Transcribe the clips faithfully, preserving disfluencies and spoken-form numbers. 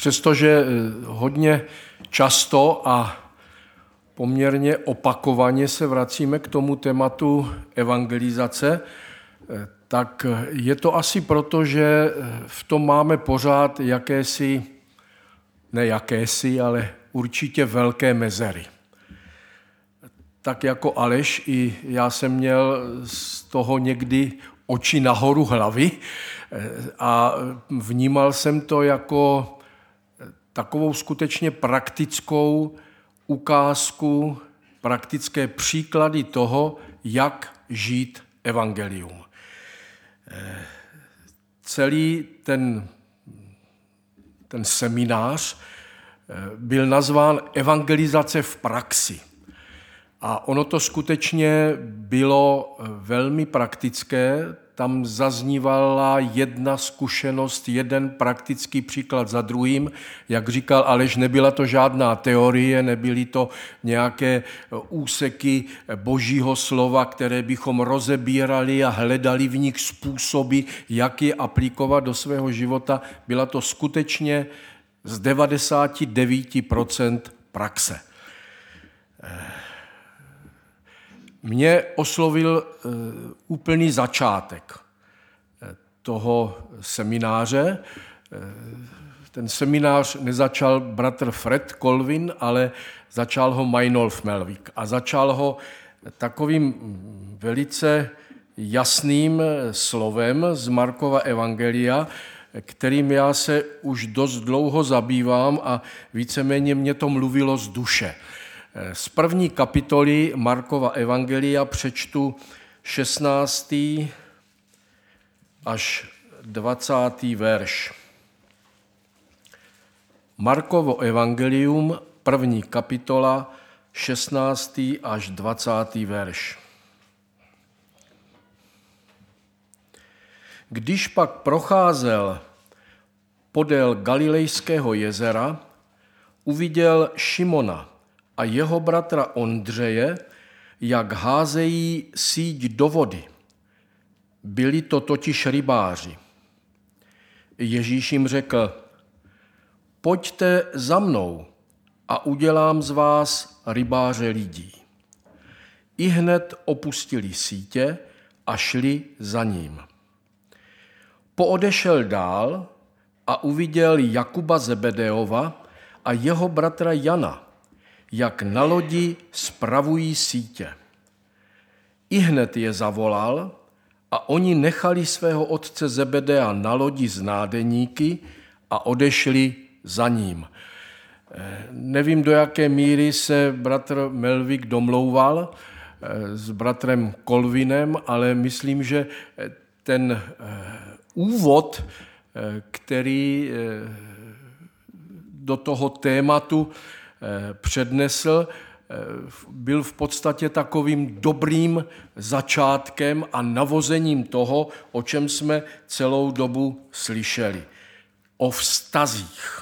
přestože hodně často a poměrně opakovaně se vracíme k tomu tématu evangelizace, tak je to asi proto, že v tom máme pořád jakési, ne jakési, ale určitě velké mezery. Tak jako Aleš, i já jsem měl z toho někdy oči nahoru hlavy a vnímal jsem to jako takovou skutečně praktickou ukázku, praktické příklady toho, jak žít evangelium. Celý ten, ten seminář byl nazván Evangelizace v praxi. A ono to skutečně bylo velmi praktické. Tam zaznívala jedna zkušenost, jeden praktický příklad za druhým. Jak říkal Aleš, nebyla to žádná teorie, nebyly to nějaké úseky Božího slova, které bychom rozebírali a hledali v nich způsoby, jak je aplikovat do svého života. Byla to skutečně z devadesát devět procent praxe. Mě oslovil úplný začátek toho semináře. Ten seminář nezačal bratr Fred Colvin, ale začal ho Meinolf Melvik. A začal ho takovým velice jasným slovem z Markova evangelia, kterým já se už dost dlouho zabývám a víceméně mě to mluvilo z duše. Z první kapitoly Markova evangelia přečtu šestnáctý až dvacátý verš. Markovo evangelium, první kapitola, šestnáctý až dvacátý verš. Když pak procházel podél Galilejského jezera, uviděl Šimona a jeho bratra Ondřeje, jak házejí síť do vody. Byli to totiž rybáři. Ježíš jim řekl, pojďte za mnou a udělám z vás rybáře lidí. Ihned opustili sítě a šli za ním. Poodešel dál a uviděl Jakuba Zebedeova a jeho bratra Jana, jak na lodi spravují sítě. Ihned je zavolal a oni nechali svého otce Zebedea na lodi s nádeníky a odešli za ním. Nevím, do jaké míry se bratr Melvik domlouval s bratrem Colvinem, ale myslím, že ten úvod, který do toho tématu přednesl, byl v podstatě takovým dobrým začátkem a navozením toho, o čem jsme celou dobu slyšeli. O vztazích.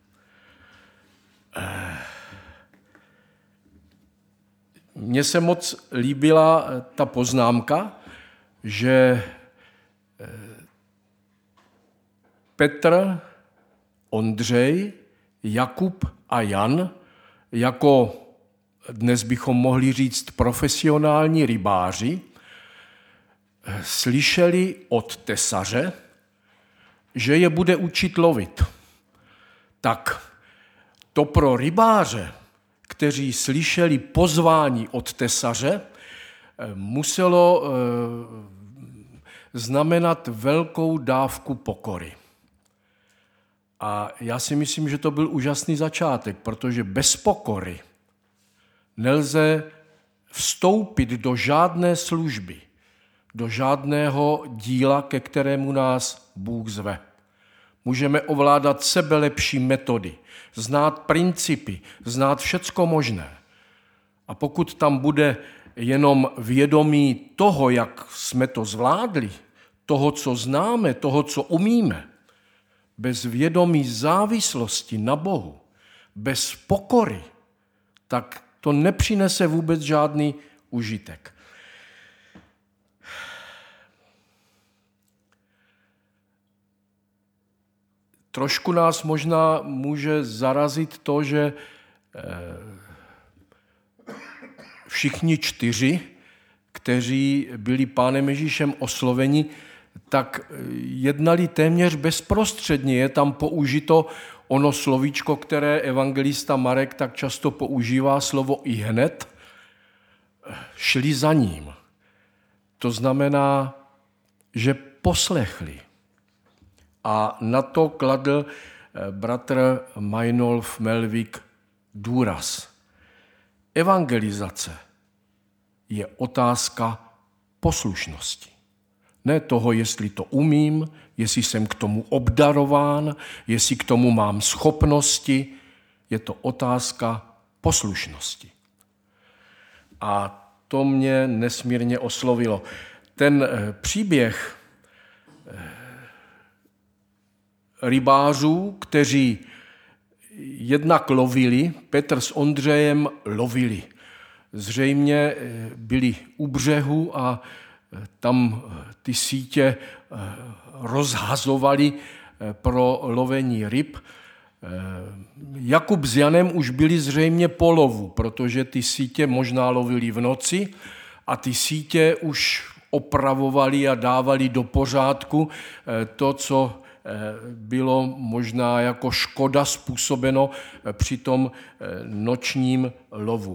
Mně se moc líbila ta poznámka, že Petr, Ondřej, Jakub a Jan jako dnes bychom mohli říct profesionální rybáři, slyšeli od tesaře, že je bude učit lovit. Tak to pro rybáře, kteří slyšeli pozvání od tesaře, muselo znamenat velkou dávku pokory. A já si myslím, že to byl úžasný začátek, protože bez pokory nelze vstoupit do žádné služby, do žádného díla, ke kterému nás Bůh zve. Můžeme ovládat sebelepší metody, znát principy, znát všecko možné. A pokud tam bude jenom vědomí toho, jak jsme to zvládli, toho, co známe, toho, co umíme, bez vědomí závislosti na Bohu, bez pokory, tak to nepřinese vůbec žádný užitek. trošku nás možná může zarazit to, že všichni čtyři, kteří byli Pánem Ježíšem osloveni, tak jednali téměř bezprostředně. Je tam použito ono slovíčko, které evangelista Marek tak často používá, slovo ihned, šli za ním. To znamená, že poslechli. A na to kladl bratr Meinolf Melvik důraz. Evangelizace je otázka poslušnosti. Ne toho, jestli to umím, jestli jsem k tomu obdarován, jestli k tomu mám schopnosti. Je to otázka poslušnosti. A to mě nesmírně oslovilo. Ten příběh rybářů, kteří jednak lovili, Petr s Ondřejem lovili. Zřejmě byli u břehu a tam ty sítě rozhazovali pro lovení ryb. Jakub s Janem už byli zřejmě po lovu, protože ty sítě možná lovili v noci a ty sítě už opravovali a dávali do pořádku to, co bylo možná jako škoda způsobeno při tom nočním lovu.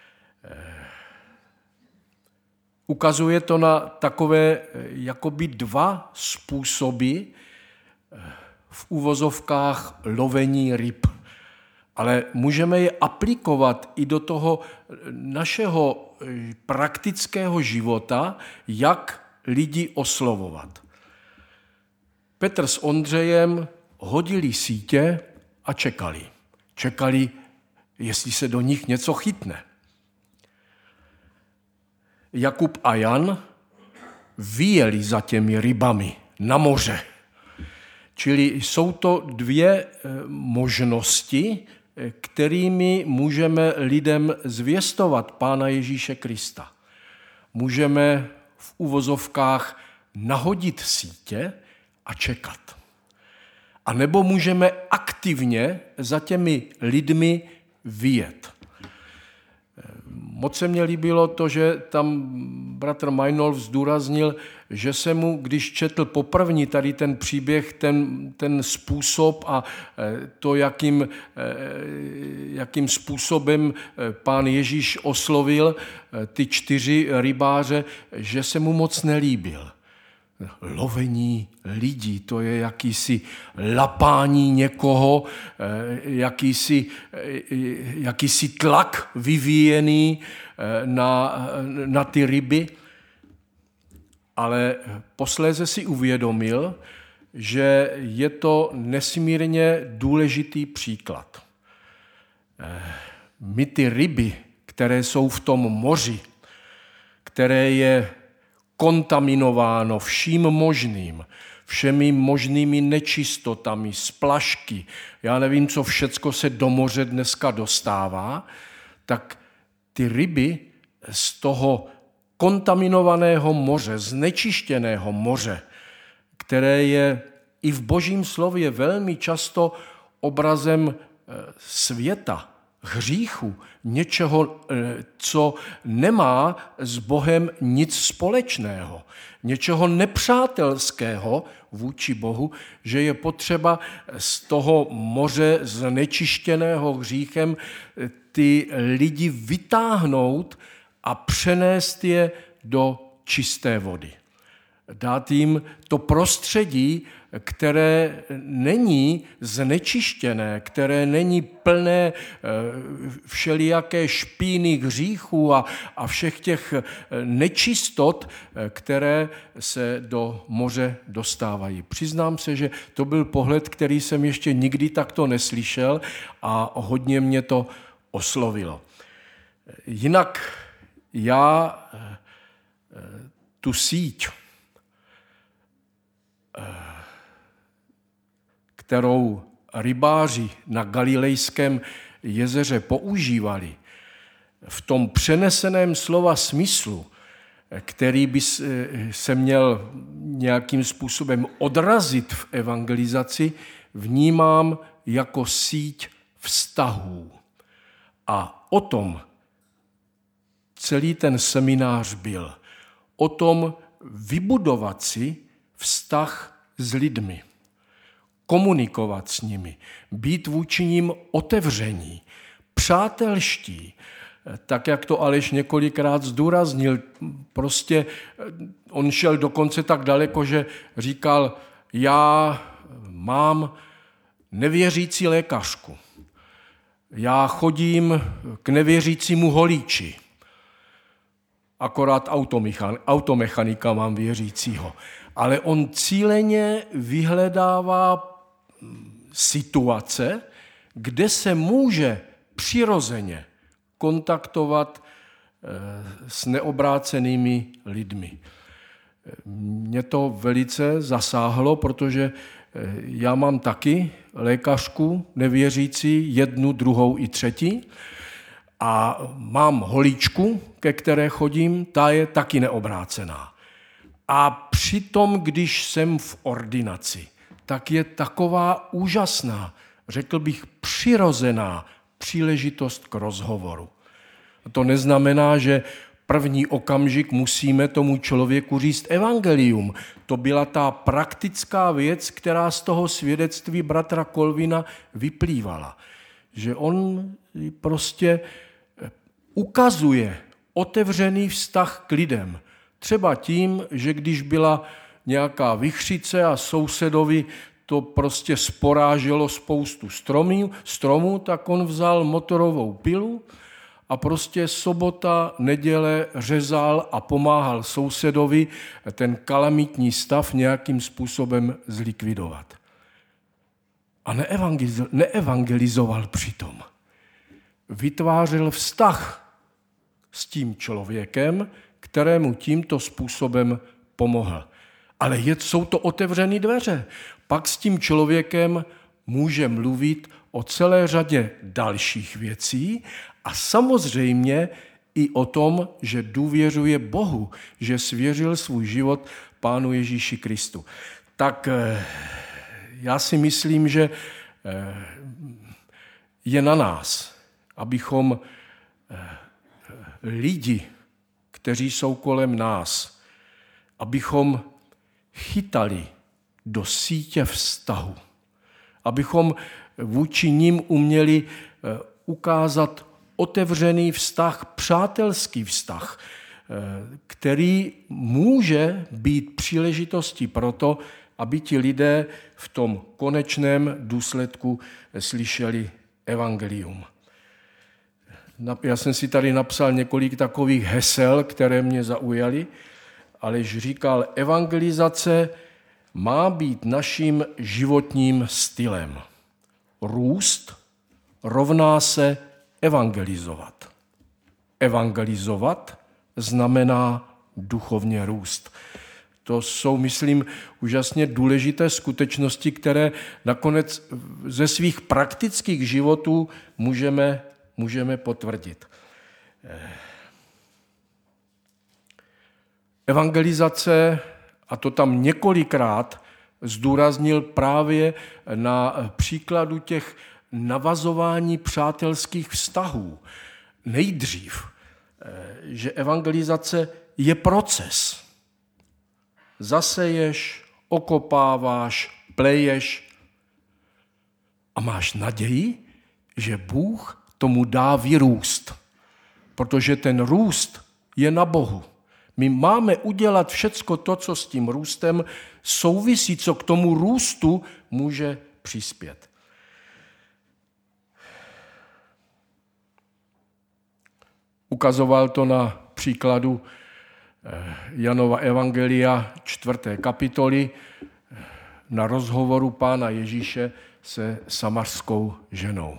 Ukazuje to na takové jakoby dva způsoby v uvozovkách lovení ryb. Ale můžeme je aplikovat i do toho našeho praktického života, jak lidi oslovovat. Petr s Ondřejem hodili sítě a čekali. Čekali, jestli se do nich něco chytne. Jakub a Jan vyjeli za těmi rybami na moře. Čili jsou to dvě možnosti, kterými můžeme lidem zvěstovat Pána Ježíše Krista. Můžeme v uvozovkách nahodit sítě a čekat. A nebo můžeme aktivně za těmi lidmi vyjet. Moc se mně líbilo to, že tam bratr Meinolf zdůraznil, že se mu, když četl poprvní tady ten příběh, ten, ten způsob a to, jakým, jakým způsobem Pán Ježíš oslovil ty čtyři rybáře, že se mu moc nelíbil. Lovení lidí, to je jakýsi lapání někoho, jakýsi, jakýsi tlak vyvíjený na, na ty ryby. Ale posléze si uvědomil, že je to nesmírně důležitý příklad. My ty ryby, které jsou v tom moři, které je kontaminováno vším možným, všemi možnými nečistotami, splašky, já nevím, co všecko se do moře dneska dostává, tak ty ryby z toho kontaminovaného moře, znečištěného moře, které je i v Božím slově velmi často obrazem světa, hříchu, něčeho, co nemá s Bohem nic společného, něčeho nepřátelského vůči Bohu, že je potřeba z toho moře znečištěného hříchem ty lidi vytáhnout a přenést je do čisté vody. Dát jim to prostředí, které není znečištěné, které není plné všelijaké špíny, hříchů a, a všech těch nečistot, které se do moře dostávají. Přiznám se, že to byl pohled, který jsem ještě nikdy takto neslyšel a hodně mě to oslovilo. Jinak já tu síť, kterou rybáři na Galilejském jezeře používali, v tom přeneseném slova smyslu který by se měl nějakým způsobem odrazit v evangelizaci, vnímám jako síť vztahů. A o tom celý ten seminář byl. O tom vybudovat si vztah s lidmi, komunikovat s nimi, být vůči nim otevření, přátelští, tak jak to Aleš několikrát zdůraznil. Prostě on šel dokonce tak daleko, že říkal, já mám nevěřící lékařku, já chodím k nevěřícímu holíči, akorát automechanika mám věřícího. Ale on cíleně vyhledává situace, kde se může přirozeně kontaktovat s neobrácenými lidmi. Mě to velice zasáhlo, protože já mám taky lékařku nevěřící, jednu, druhou i třetí, a mám holíčku, ke které chodím, ta je taky neobrácená. A přitom, když jsem v ordinaci, tak je taková úžasná, řekl bych přirozená příležitost k rozhovoru. To neznamená, že první okamžik musíme tomu člověku říct evangelium. To byla ta praktická věc, která z toho svědectví bratra Kolvina vyplývala. Že on prostě ukazuje otevřený vztah k lidem. Třeba tím, že když byla nějaká vichřice a sousedovi to prostě sporáželo spoustu stromů, stromů, tak on vzal motorovou pilu a prostě sobota, neděle řezal a pomáhal sousedovi ten kalamitní stav nějakým způsobem zlikvidovat. A neevangelizoval přitom. Vytvářel vztah s tím člověkem, kterému tímto způsobem pomohl. Ale je, jsou to otevřené dveře. Pak s tím člověkem může mluvit o celé řadě dalších věcí a samozřejmě i o tom, že důvěřuje Bohu, že svěřil svůj život Pánu Ježíši Kristu. Tak já si myslím, že je na nás, abychom lidi, kteří jsou kolem nás, abychom chytali do sítě vztahu, abychom vůči nim uměli ukázat otevřený vztah, přátelský vztah, který může být příležitostí pro to, aby ti lidé v tom konečném důsledku slyšeli evangelium. Já jsem si tady napsal několik takových hesel, které mě zaujaly, alež říkal, evangelizace má být naším životním stylem. Růst rovná se evangelizovat. Evangelizovat znamená duchovně růst. To jsou, myslím, úžasně důležité skutečnosti, které nakonec ze svých praktických životů můžeme, můžeme potvrdit. Evangelizace, a to tam několikrát zdůraznil právě na příkladu těch navazování přátelských vztahů. Nejdřív, že evangelizace je proces. Zaseješ, okopáváš, pleješ a máš naději, že Bůh tomu dá vyrůst, protože ten růst je na Bohu. My máme udělat všecko to, co s tím růstem souvisí, co k tomu růstu může přispět. Ukazoval to na příkladu Janova evangelia čtvrté kapitoly na rozhovoru Pána Ježíše se samařskou ženou.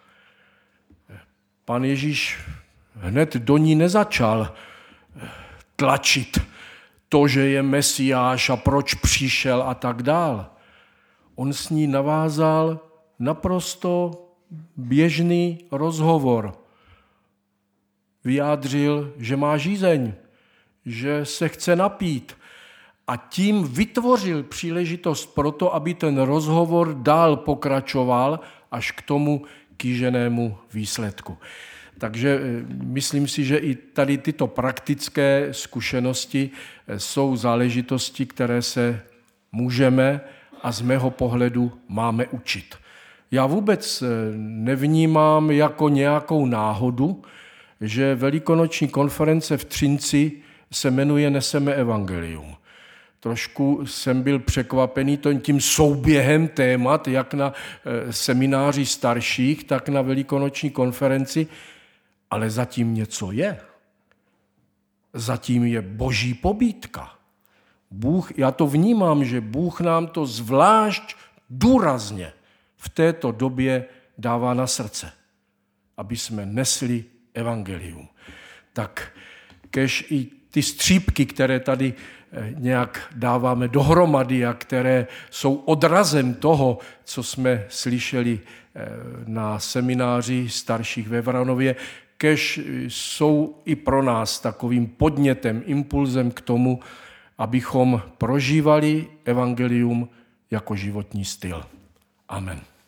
Pán Ježíš hned do ní nezačal tlačit to, že je Mesiáš a proč přišel a tak dál. On s ní navázal naprosto běžný rozhovor. Vyjádřil, že má žízeň, že se chce napít. A tím vytvořil příležitost pro to, aby ten rozhovor dál pokračoval až k tomu kýženému výsledku. Takže myslím si, že i tady tyto praktické zkušenosti jsou záležitosti, které se můžeme a z mého pohledu máme učit. Já vůbec nevnímám jako nějakou náhodu, že velikonoční konference v Třinci se jmenuje Neseme evangelium. Trošku jsem byl překvapený tím souběhem témat, jak na semináři starších, tak na velikonoční konferenci, ale zatím něco je. Zatím je boží pobídka. Bůh, já to vnímám, že Bůh nám to zvlášť důrazně v této době dává na srdce, aby jsme nesli evangelium. Tak kež i ty střípky, které tady nějak dáváme dohromady a které jsou odrazem toho, co jsme slyšeli na semináři starších ve Vranově, kež jsou i pro nás takovým podnětem, impulzem k tomu, abychom prožívali evangelium jako životní styl. Amen.